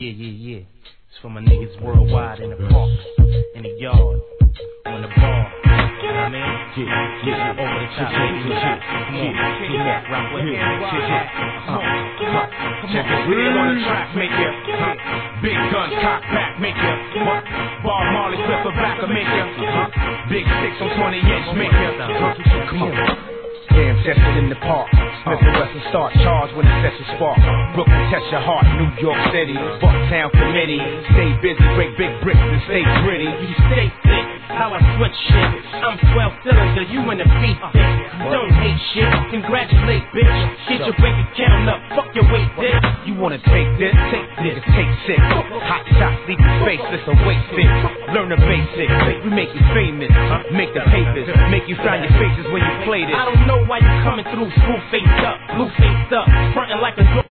Yeah. It's for my niggas worldwide in the parks, in the yard, on the bar. You know what I mean? Yeah. Over the top. Come on. Rock with me. Check this video on the track, make ya. Big guns, cock back, make ya. Bob Marley, flip the back, make ya. Big 6 on 20-inch, make ya. Come on. Damn, tested in the park. Smith and Wesson start charged when the session spark. Brooklyn, test your heart. New York City, Bucktown Committee. Stay busy, break big bricks and stay gritty. You stay thick, how I switch shit. I'm 12 cylinder, you in the beat thick. Don't hate shit, congratulate bitch. Get your bank account up, fuck your weight dick. You wanna take this? Take this, take 6. Hot shots, leave your face, let's a waist fit. Learn the basics, we make you famous. Make the papers, make you find your faces when you play this. I don't know why you coming through, screw faced up, blue faced up, frontin' like a